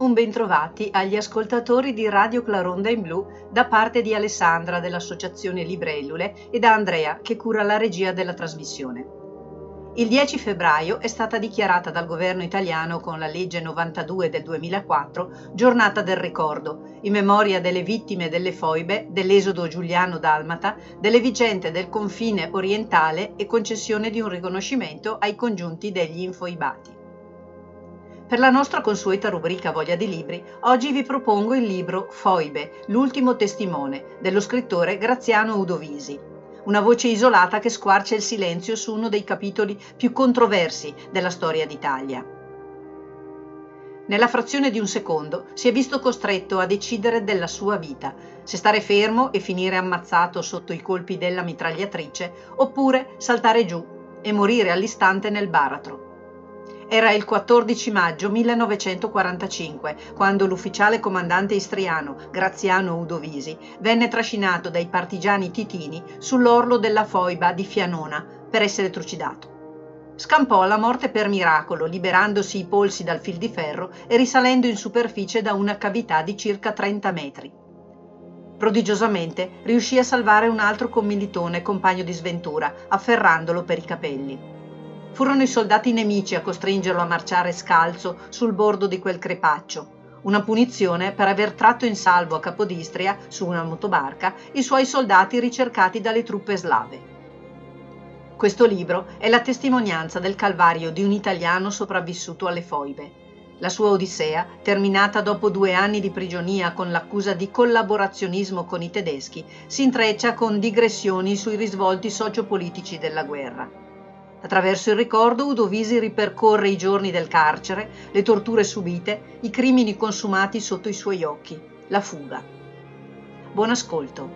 Un bentrovati agli ascoltatori di Radio Claronda in Blu da parte di Alessandra dell'Associazione Librellule e da Andrea che cura la regia della trasmissione. Il 10 febbraio è stata dichiarata dal governo italiano con la legge 92 del 2004 Giornata del ricordo, in memoria delle vittime delle foibe, dell'esodo giuliano-dalmata, delle vicende del confine orientale e concessione di un riconoscimento ai congiunti degli infoibati. Per la nostra consueta rubrica Voglia di libri, oggi vi propongo il libro Foibe, l'ultimo testimone, dello scrittore Graziano Udovisi. Una voce isolata che squarcia il silenzio su uno dei capitoli più controversi della storia d'Italia. Nella frazione di un secondo si è visto costretto a decidere della sua vita, se stare fermo e finire ammazzato sotto i colpi della mitragliatrice, oppure saltare giù e morire all'istante nel baratro. Era il 14 maggio 1945, quando l'ufficiale comandante istriano Graziano Udovisi venne trascinato dai partigiani titini sull'orlo della foiba di Fianona per essere trucidato. Scampò alla morte per miracolo, liberandosi i polsi dal fil di ferro e risalendo in superficie da una cavità di circa 30 metri. Prodigiosamente riuscì a salvare un altro commilitone compagno di sventura, afferrandolo per i capelli. Furono i soldati nemici a costringerlo a marciare scalzo sul bordo di quel crepaccio, una punizione per aver tratto in salvo a Capodistria, su una motobarca, i suoi soldati ricercati dalle truppe slave. Questo libro è la testimonianza del calvario di un italiano sopravvissuto alle foibe. La sua odissea, terminata dopo 2 anni di prigionia con l'accusa di collaborazionismo con i tedeschi, si intreccia con digressioni sui risvolti sociopolitici della guerra. Attraverso il ricordo Udovisi ripercorre i giorni del carcere, le torture subite, i crimini consumati sotto i suoi occhi, la fuga. Buon ascolto.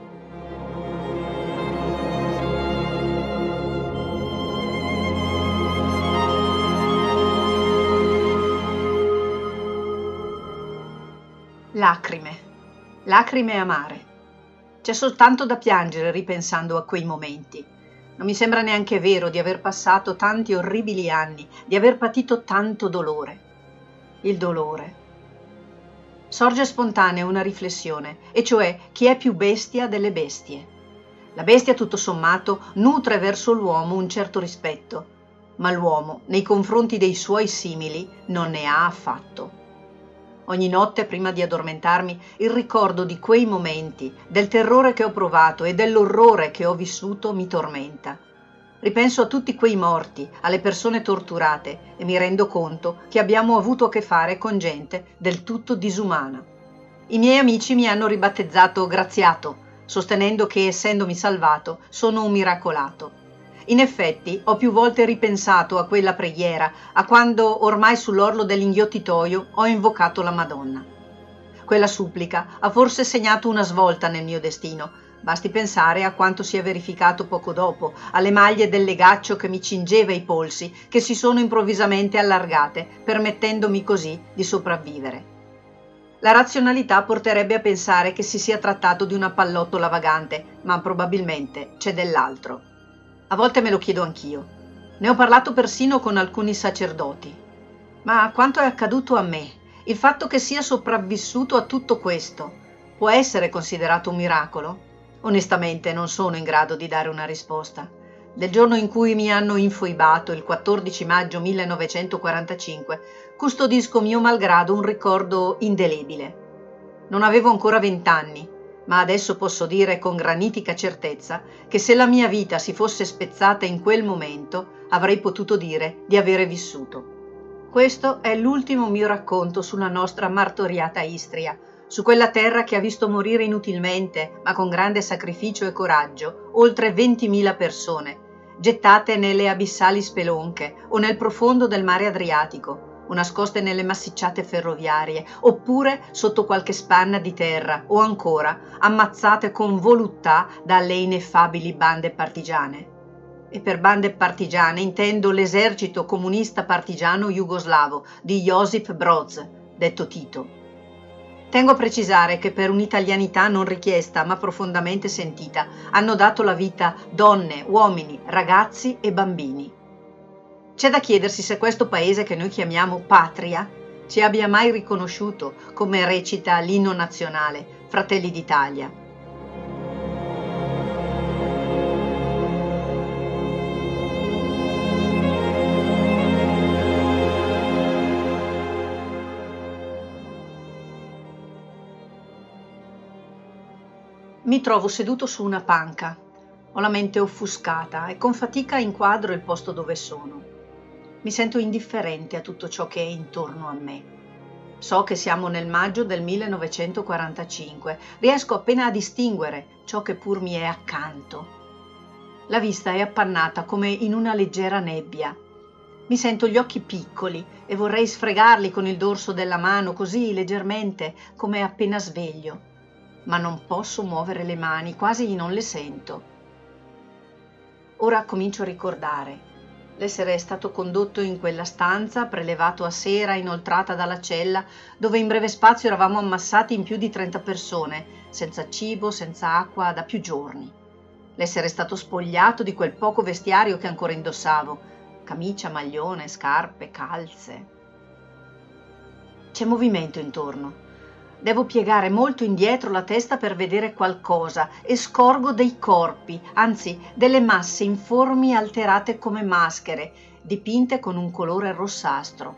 Lacrime. Lacrime amare. C'è soltanto da piangere ripensando a quei momenti. Non mi sembra neanche vero di aver passato tanti orribili anni, di aver patito tanto dolore. Il dolore. Sorge spontanea una riflessione, e cioè chi è più bestia delle bestie. La bestia, tutto sommato, nutre verso l'uomo un certo rispetto, ma l'uomo, nei confronti dei suoi simili, non ne ha affatto. Ogni notte, prima di addormentarmi, il ricordo di quei momenti, del terrore che ho provato e dell'orrore che ho vissuto mi tormenta. Ripenso a tutti quei morti, alle persone torturate e mi rendo conto che abbiamo avuto a che fare con gente del tutto disumana. I miei amici mi hanno ribattezzato Graziato, sostenendo che, essendomi salvato, sono un miracolato. In effetti, ho più volte ripensato a quella preghiera, a quando, ormai sull'orlo dell'inghiottitoio, ho invocato la Madonna. Quella supplica ha forse segnato una svolta nel mio destino. Basti pensare a quanto si è verificato poco dopo, alle maglie del legaccio che mi cingeva i polsi, che si sono improvvisamente allargate, permettendomi così di sopravvivere. La razionalità porterebbe a pensare che si sia trattato di una pallottola vagante, ma probabilmente c'è dell'altro. A volte me lo chiedo anch'io. Ne ho parlato persino con alcuni sacerdoti. Ma quanto è accaduto a me, il fatto che sia sopravvissuto a tutto questo, può essere considerato un miracolo? Onestamente non sono in grado di dare una risposta. Del giorno in cui mi hanno infoibato, il 14 maggio 1945, custodisco mio malgrado un ricordo indelebile. Non avevo ancora 20 anni. Ma adesso posso dire con granitica certezza che se la mia vita si fosse spezzata in quel momento, avrei potuto dire di avere vissuto. Questo è l'ultimo mio racconto sulla nostra martoriata Istria, su quella terra che ha visto morire inutilmente, ma con grande sacrificio e coraggio, oltre 20.000 persone, gettate nelle abissali spelonche o nel profondo del mare Adriatico, o nascoste nelle massicciate ferroviarie, oppure sotto qualche spanna di terra, o ancora ammazzate con voluttà dalle ineffabili bande partigiane. E per bande partigiane intendo l'esercito comunista partigiano jugoslavo di Josip Broz, detto Tito. Tengo a precisare che per un'italianità non richiesta ma profondamente sentita hanno dato la vita donne, uomini, ragazzi e bambini. C'è da chiedersi se questo paese che noi chiamiamo patria ci abbia mai riconosciuto, come recita l'inno nazionale, Fratelli d'Italia. Mi trovo seduto su una panca. Ho la mente offuscata e con fatica inquadro il posto dove sono. Mi sento indifferente a tutto ciò che è intorno a me. So che siamo nel maggio del 1945. Riesco appena a distinguere ciò che pur mi è accanto. La vista è appannata come in una leggera nebbia. Mi sento gli occhi piccoli e vorrei sfregarli con il dorso della mano, così leggermente, come appena sveglio. Ma non posso muovere le mani, quasi non le sento. Ora comincio a ricordare l'essere stato condotto in quella stanza, prelevato a sera inoltrata dalla cella, dove in breve spazio eravamo ammassati in più di 30 persone, senza cibo, senza acqua, da più giorni. L'essere stato spogliato di quel poco vestiario che ancora indossavo, camicia, maglione, scarpe, calze. C'è movimento intorno. Devo piegare molto indietro la testa per vedere qualcosa e scorgo dei corpi, anzi delle masse informi alterate come maschere, dipinte con un colore rossastro.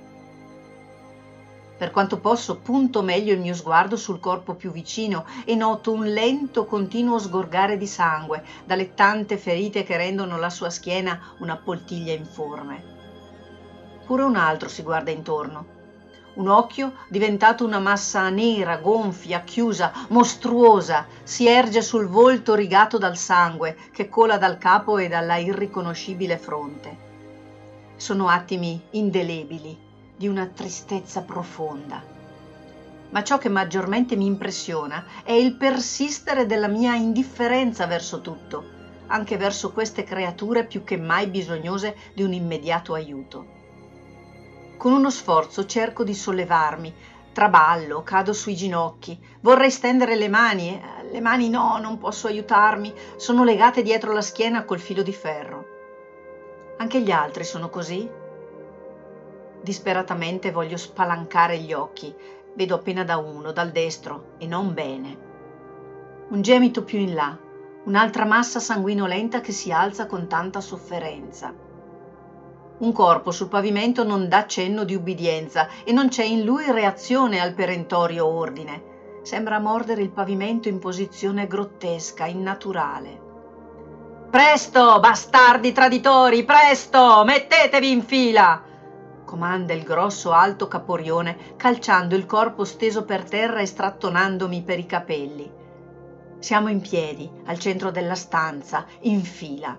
Per quanto posso punto meglio il mio sguardo sul corpo più vicino e noto un lento, continuo sgorgare di sangue dalle tante ferite che rendono la sua schiena una poltiglia informe. Pure un altro si guarda intorno. Un occhio, diventato una massa nera, gonfia, chiusa, mostruosa, si erge sul volto rigato dal sangue che cola dal capo e dalla irriconoscibile fronte. Sono attimi indelebili, di una tristezza profonda. Ma ciò che maggiormente mi impressiona è il persistere della mia indifferenza verso tutto, anche verso queste creature più che mai bisognose di un immediato aiuto. Con uno sforzo cerco di sollevarmi, traballo, cado sui ginocchi, vorrei stendere le mani no, non posso aiutarmi, sono legate dietro la schiena col filo di ferro. Anche gli altri sono così? Disperatamente voglio spalancare gli occhi, vedo appena da uno, dal destro, e non bene. Un gemito più in là, un'altra massa sanguinolenta che si alza con tanta sofferenza. Un corpo sul pavimento non dà cenno di ubbidienza e non c'è in lui reazione al perentorio ordine. Sembra mordere il pavimento in posizione grottesca, innaturale. «Presto, bastardi traditori, presto! Mettetevi in fila!» comanda il grosso alto Caporione, calciando il corpo steso per terra e strattonandomi per i capelli. Siamo in piedi, al centro della stanza, in fila.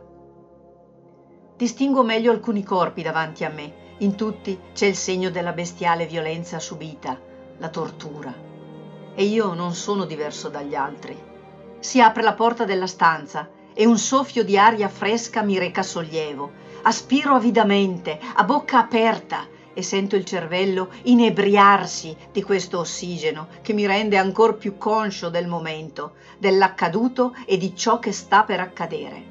Distingo meglio alcuni corpi davanti a me. In tutti c'è il segno della bestiale violenza subita, la tortura. E io non sono diverso dagli altri. Si apre la porta della stanza e un soffio di aria fresca mi reca sollievo. Aspiro avidamente, a bocca aperta, e sento il cervello inebriarsi di questo ossigeno che mi rende ancor più conscio del momento, dell'accaduto e di ciò che sta per accadere.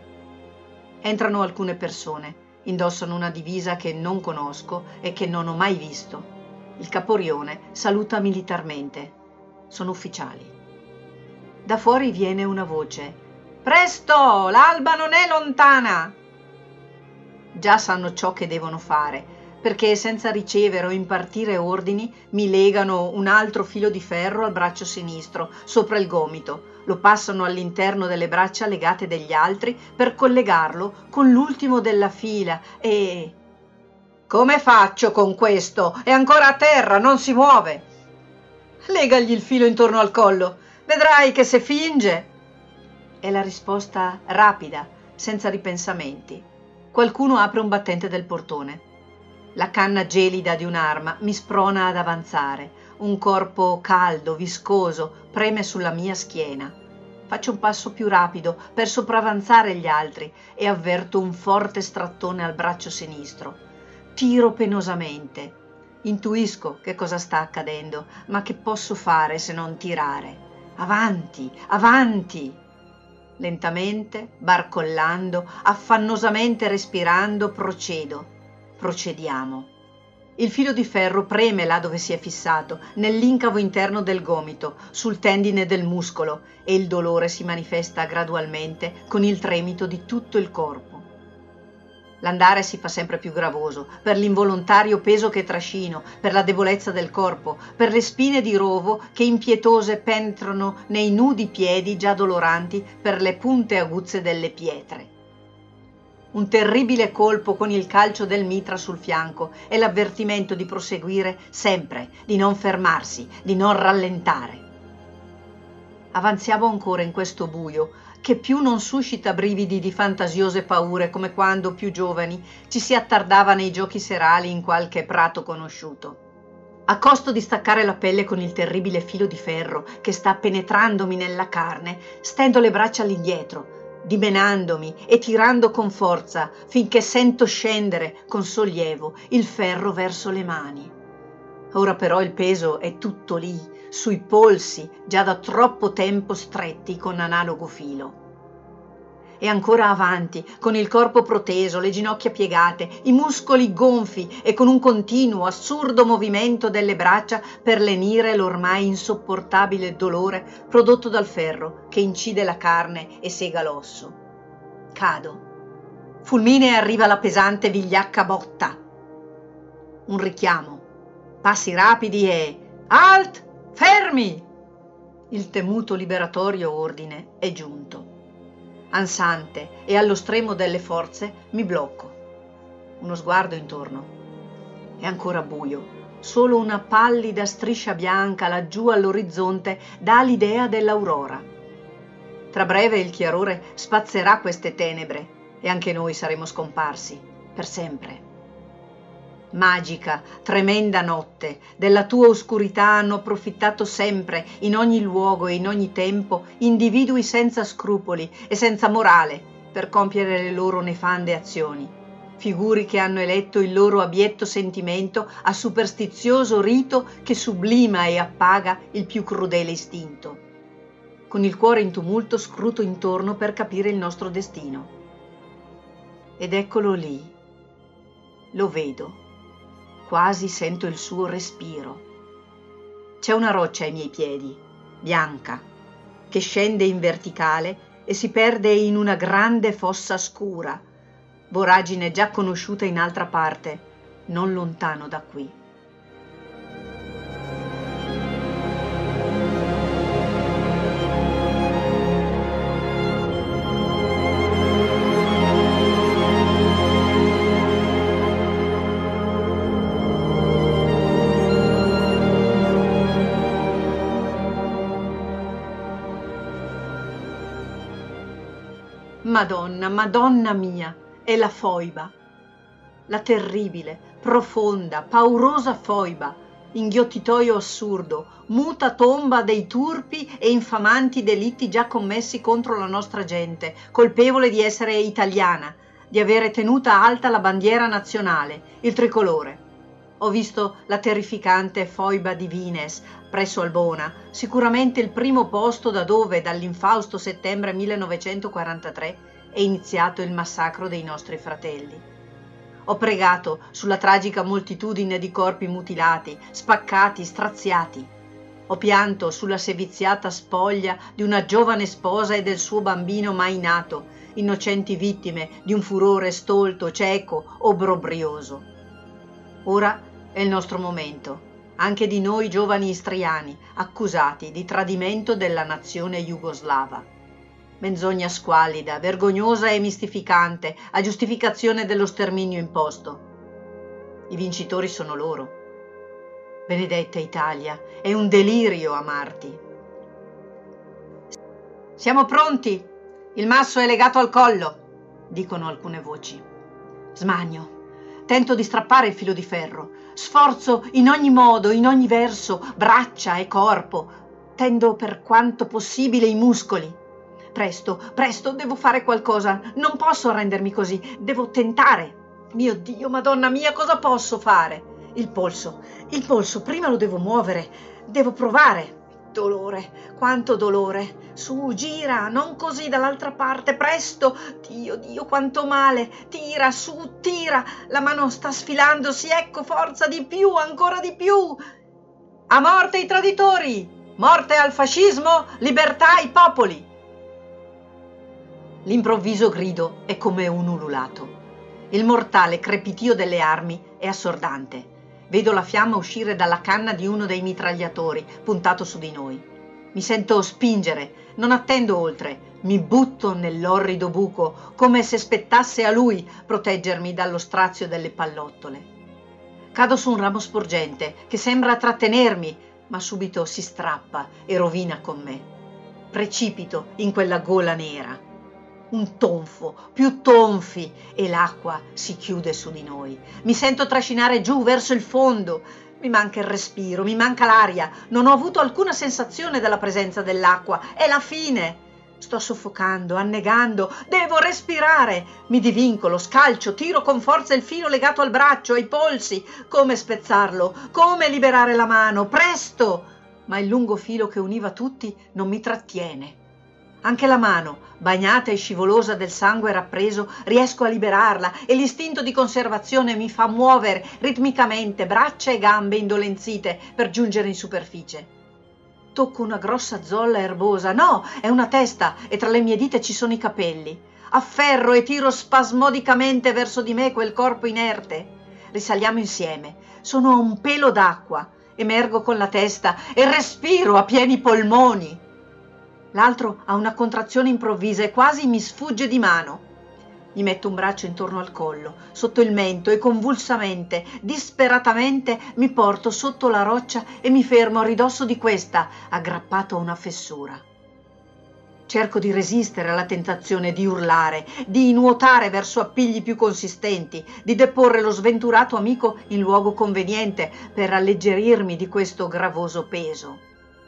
Entrano alcune persone, indossano una divisa che non conosco e che non ho mai visto. Il Caporione saluta militarmente. Sono ufficiali. Da fuori viene una voce. «Presto! L'alba non è lontana!» Già sanno ciò che devono fare, perché senza ricevere o impartire ordini mi legano un altro filo di ferro al braccio sinistro, sopra il gomito. Lo passano all'interno delle braccia legate degli altri per collegarlo con l'ultimo della fila e... «Come faccio con questo? È ancora a terra, non si muove!» «Legagli il filo intorno al collo, vedrai che se finge...» È la risposta rapida, senza ripensamenti. Qualcuno apre un battente del portone. La canna gelida di un'arma mi sprona ad avanzare. Un corpo caldo, viscoso, preme sulla mia schiena. Faccio un passo più rapido per sopravanzare gli altri e avverto un forte strattone al braccio sinistro. Tiro penosamente. Intuisco che cosa sta accadendo, ma che posso fare se non tirare? Avanti, avanti! Lentamente, barcollando, affannosamente respirando, procediamo. Il filo di ferro preme là dove si è fissato, nell'incavo interno del gomito, sul tendine del muscolo, e il dolore si manifesta gradualmente con il tremito di tutto il corpo. L'andare si fa sempre più gravoso, per l'involontario peso che trascino, per la debolezza del corpo, per le spine di rovo che impietose penetrano nei nudi piedi già doloranti per le punte aguzze delle pietre. Un terribile colpo con il calcio del mitra sul fianco e l'avvertimento di proseguire sempre, di non fermarsi, di non rallentare. Avanziamo ancora in questo buio, che più non suscita brividi di fantasiose paure come quando, più giovani, ci si attardava nei giochi serali in qualche prato conosciuto. A costo di staccare la pelle con il terribile filo di ferro che sta penetrandomi nella carne, stendo le braccia all'indietro, dimenandomi e tirando con forza finché sento scendere con sollievo il ferro verso le mani. Ora però il peso è tutto lì, sui polsi, già da troppo tempo stretti con analogo filo. E ancora avanti, con il corpo proteso, le ginocchia piegate, i muscoli gonfi e con un continuo, assurdo movimento delle braccia per lenire l'ormai insopportabile dolore prodotto dal ferro che incide la carne e sega l'osso. Cado. Fulminea arriva la pesante vigliacca botta. Un richiamo. Passi rapidi e... Alt! Fermi! Il temuto liberatorio ordine è giunto. Ansante e allo stremo delle forze mi blocco. Uno sguardo intorno. È ancora buio. Solo una pallida striscia bianca laggiù all'orizzonte dà l'idea dell'aurora. Tra breve il chiarore spazzerà queste tenebre e anche noi saremo scomparsi per sempre. Magica, tremenda notte, della tua oscurità hanno approfittato sempre, in ogni luogo e in ogni tempo, individui senza scrupoli e senza morale per compiere le loro nefande azioni, figuri che hanno eletto il loro abietto sentimento a superstizioso rito che sublima e appaga il più crudele istinto. Con il cuore in tumulto scruto intorno per capire il nostro destino. Ed eccolo lì, lo vedo. Quasi sento il suo respiro. C'è una roccia ai miei piedi, bianca, che scende in verticale e si perde in una grande fossa scura, voragine già conosciuta in altra parte, non lontano da qui. Madonna, Madonna mia, è la foiba, la terribile, profonda, paurosa foiba, inghiottitoio assurdo, muta tomba dei turpi e infamanti delitti già commessi contro la nostra gente, colpevole di essere italiana, di avere tenuta alta la bandiera nazionale, il tricolore. Ho visto la terrificante foiba di Vines, presso Albona, sicuramente il primo posto da dove, dall'infausto settembre 1943, è iniziato il massacro dei nostri fratelli. Ho pregato sulla tragica moltitudine di corpi mutilati, spaccati, straziati. Ho pianto sulla seviziata spoglia di una giovane sposa e del suo bambino mai nato, innocenti vittime di un furore stolto, cieco, obbrobrioso. Ora è il nostro momento, anche di noi giovani istriani, accusati di tradimento della nazione jugoslava. Menzogna squallida, vergognosa e mistificante, a giustificazione dello sterminio imposto. I vincitori sono loro. Benedetta Italia, è un delirio amarti. Siamo pronti, il masso è legato al collo, dicono alcune voci. Smanio. Tento di strappare il filo di ferro, sforzo in ogni modo, in ogni verso, braccia e corpo, tendo per quanto possibile i muscoli. Presto, presto, devo fare qualcosa, non posso arrendermi così, devo tentare. Mio Dio, Madonna mia, cosa posso fare? Il polso, prima lo devo muovere, devo provare. Dolore, quanto dolore! Su, gira, non così, dall'altra parte, presto! Dio, Dio, quanto male! Tira, su, tira! La mano sta sfilandosi, ecco, forza, di più, ancora di più! A morte i traditori! Morte al fascismo, libertà ai popoli! L'improvviso grido è come un ululato. Il mortale crepitio delle armi è assordante. Vedo la fiamma uscire dalla canna di uno dei mitragliatori puntato su di noi. Mi sento spingere, non attendo oltre, mi butto nell'orrido buco come se spettasse a lui proteggermi dallo strazio delle pallottole. Cado su un ramo sporgente che sembra trattenermi, ma subito si strappa e rovina con me. Precipito in quella gola nera. Un tonfo, più tonfi, e l'acqua si chiude su di noi. Mi sento trascinare giù verso il fondo. Mi manca il respiro, mi manca l'aria. Non ho avuto alcuna sensazione della presenza dell'acqua. È la fine. Sto soffocando, annegando. Devo respirare. Mi divincolo, scalcio, tiro con forza il filo legato al braccio, ai polsi. Come spezzarlo? Come liberare la mano? Presto! Ma il lungo filo che univa tutti non mi trattiene. Anche la mano, bagnata e scivolosa del sangue rappreso, riesco a liberarla e l'istinto di conservazione mi fa muovere ritmicamente braccia e gambe indolenzite per giungere in superficie. Tocco una grossa zolla erbosa. No, è una testa e tra le mie dita ci sono i capelli. Afferro e tiro spasmodicamente verso di me quel corpo inerte. Risaliamo insieme. Sono a un pelo d'acqua. Emergo con la testa e respiro a pieni polmoni. L'altro ha una contrazione improvvisa e quasi mi sfugge di mano. Gli metto un braccio intorno al collo, sotto il mento e convulsamente, disperatamente mi porto sotto la roccia e mi fermo a ridosso di questa, aggrappato a una fessura. Cerco di resistere alla tentazione di urlare, di nuotare verso appigli più consistenti, di deporre lo sventurato amico in luogo conveniente per alleggerirmi di questo gravoso peso.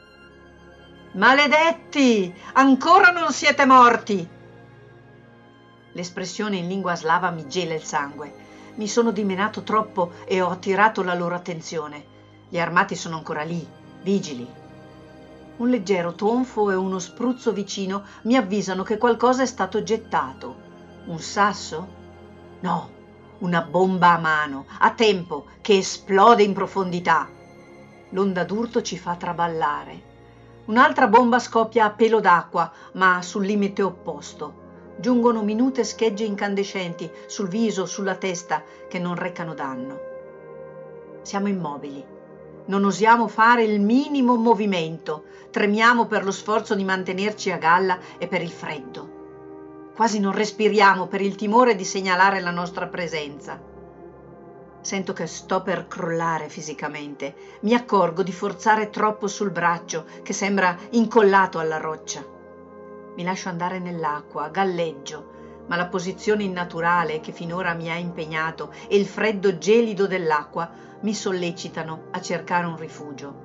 Maledetti! Ancora non siete morti! L'espressione in lingua slava mi gela il sangue. Mi sono dimenato troppo e ho attirato la loro attenzione. Gli armati sono ancora lì, vigili. Un leggero tonfo e uno spruzzo vicino mi avvisano che qualcosa è stato gettato. Un sasso? No, una bomba a mano, a tempo, che esplode in profondità. L'onda d'urto ci fa traballare. Un'altra bomba scoppia a pelo d'acqua, ma sul limite opposto. Giungono minute schegge incandescenti sul viso, sulla testa, che non recano danno. Siamo immobili. Non osiamo fare il minimo movimento. Tremiamo per lo sforzo di mantenerci a galla e per il freddo. Quasi non respiriamo per il timore di segnalare la nostra presenza. Sento che sto per crollare fisicamente. Mi accorgo di forzare troppo sul braccio, che sembra incollato alla roccia. Mi lascio andare nell'acqua, galleggio, ma la posizione innaturale che finora mi ha impegnato e il freddo gelido dell'acqua mi sollecitano a cercare un rifugio.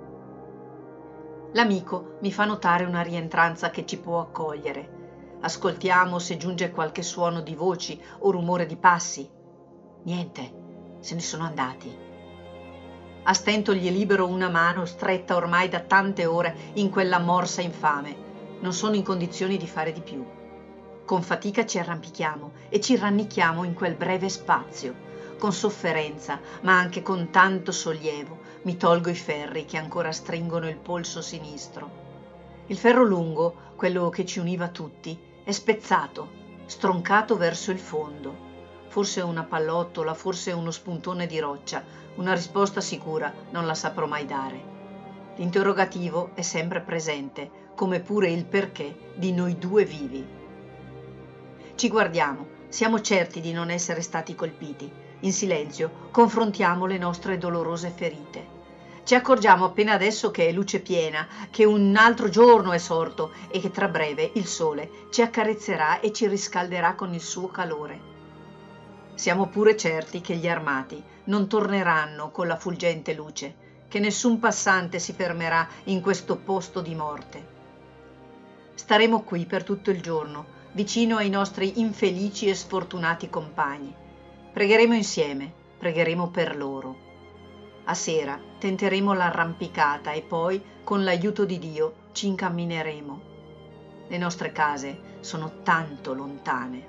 L'amico mi fa notare una rientranza che ci può accogliere. Ascoltiamo se giunge qualche suono di voci o rumore di passi. Niente. Se ne sono andati. A stento gli libero una mano stretta ormai da tante ore in quella morsa infame. Non sono in condizioni di fare di più. Con fatica ci arrampichiamo e ci rannicchiamo in quel breve spazio. Con sofferenza, ma anche con tanto sollievo, mi tolgo i ferri che ancora stringono il polso sinistro. Il ferro lungo, quello che ci univa tutti, è spezzato, stroncato verso il fondo. Forse una pallottola, forse uno spuntone di roccia. Una risposta sicura non la saprò mai dare. L'interrogativo è sempre presente, come pure il perché di noi due vivi. Ci guardiamo, siamo certi di non essere stati colpiti. In silenzio confrontiamo le nostre dolorose ferite. Ci accorgiamo appena adesso che è luce piena, che un altro giorno è sorto e che tra breve il sole ci accarezzerà e ci riscalderà con il suo calore. Siamo pure certi che gli armati non torneranno con la fulgente luce, che nessun passante si fermerà in questo posto di morte. Staremo qui per tutto il giorno, vicino ai nostri infelici e sfortunati compagni. Pregheremo insieme, pregheremo per loro. A sera tenteremo l'arrampicata e poi, con l'aiuto di Dio, ci incammineremo. Le nostre case sono tanto lontane.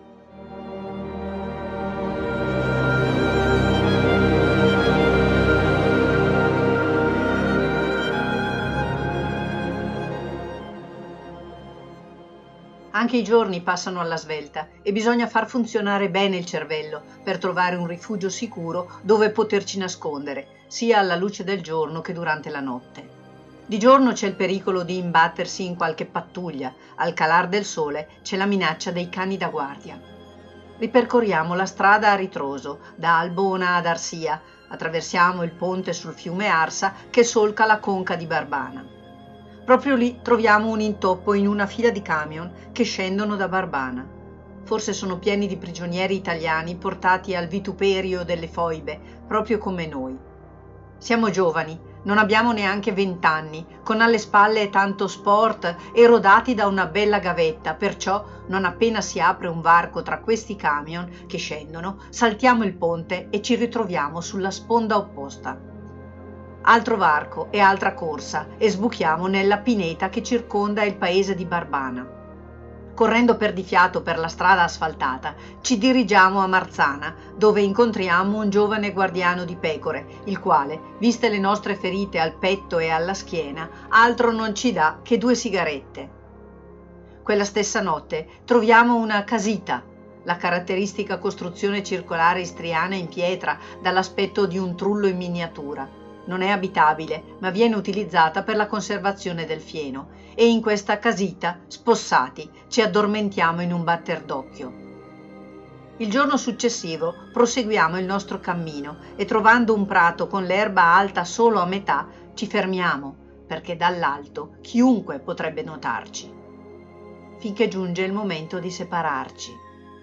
Anche i giorni passano alla svelta e bisogna far funzionare bene il cervello per trovare un rifugio sicuro dove poterci nascondere, sia alla luce del giorno che durante la notte. Di giorno c'è il pericolo di imbattersi in qualche pattuglia, al calar del sole c'è la minaccia dei cani da guardia. Ripercorriamo la strada a ritroso, da Albona ad Arsia, attraversiamo il ponte sul fiume Arsa che solca la conca di Barbana. Proprio lì troviamo un intoppo in una fila di camion che scendono da Barbana. Forse sono pieni di prigionieri italiani portati al vituperio delle foibe, proprio come noi. Siamo giovani, non abbiamo neanche 20 anni, con alle spalle tanto sport e rodati da una bella gavetta, perciò non appena si apre un varco tra questi camion che scendono, saltiamo il ponte e ci ritroviamo sulla sponda opposta. Altro varco e altra corsa e sbuchiamo nella pineta che circonda il paese di Barbana. Correndo perdifiato per la strada asfaltata, ci dirigiamo a Marzana, dove incontriamo un giovane guardiano di pecore, il quale, viste le nostre ferite al petto e alla schiena, altro non ci dà che 2 sigarette. Quella stessa notte troviamo una casita, la caratteristica costruzione circolare istriana in pietra dall'aspetto di un trullo in miniatura. Non è abitabile, ma viene utilizzata per la conservazione del fieno e in questa casita, spossati, ci addormentiamo in un batter d'occhio. Il giorno successivo proseguiamo il nostro cammino e trovando un prato con l'erba alta solo a metà, ci fermiamo, perché dall'alto chiunque potrebbe notarci. Finché giunge il momento di separarci.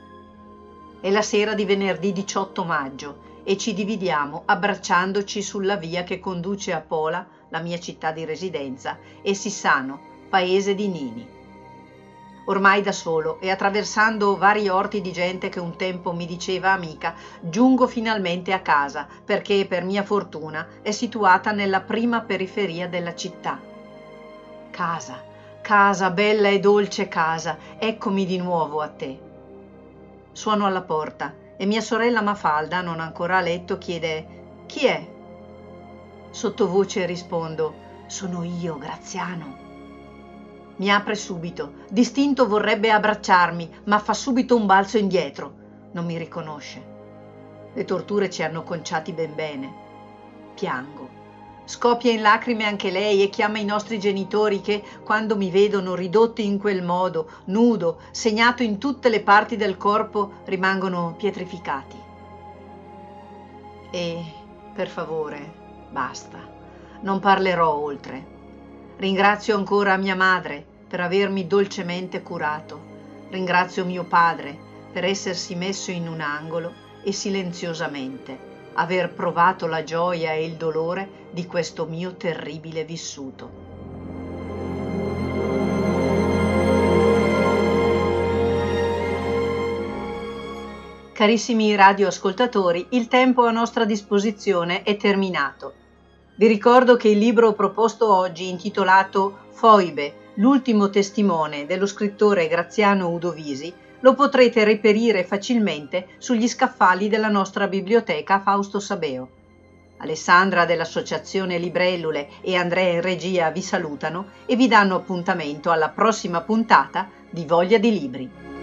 È la sera di venerdì 18 maggio e ci dividiamo abbracciandoci sulla via che conduce a Pola, la mia città di residenza, e Sissano, paese di Nini. Ormai da solo e attraversando vari orti di gente che un tempo mi diceva amica, giungo finalmente a casa perché per mia fortuna è situata nella prima periferia della città. Casa, casa, bella e dolce casa, eccomi di nuovo a te. Suono alla porta e mia sorella Mafalda, non ancora a letto, chiede «Chi è?» Sottovoce rispondo «Sono io, Graziano». Mi apre subito, distinto vorrebbe abbracciarmi, ma fa subito un balzo indietro. Non mi riconosce. Le torture ci hanno conciati ben bene. Piango. Scoppia in lacrime anche lei e chiama i nostri genitori che, quando mi vedono ridotto in quel modo, nudo, segnato in tutte le parti del corpo, rimangono pietrificati. E, per favore, basta. Non parlerò oltre. Ringrazio ancora mia madre per avermi dolcemente curato. Ringrazio mio padre per essersi messo in un angolo e silenziosamente aver provato la gioia e il dolore di questo mio terribile vissuto. Carissimi radioascoltatori, il tempo a nostra disposizione è terminato. Vi ricordo che il libro proposto oggi, intitolato Foibe, l'ultimo testimone dello scrittore Graziano Udovisi, lo potrete reperire facilmente sugli scaffali della nostra biblioteca Fausto Sabeo. Alessandra dell'Associazione Librellule e Andrea in regia vi salutano e vi danno appuntamento alla prossima puntata di Voglia di Libri.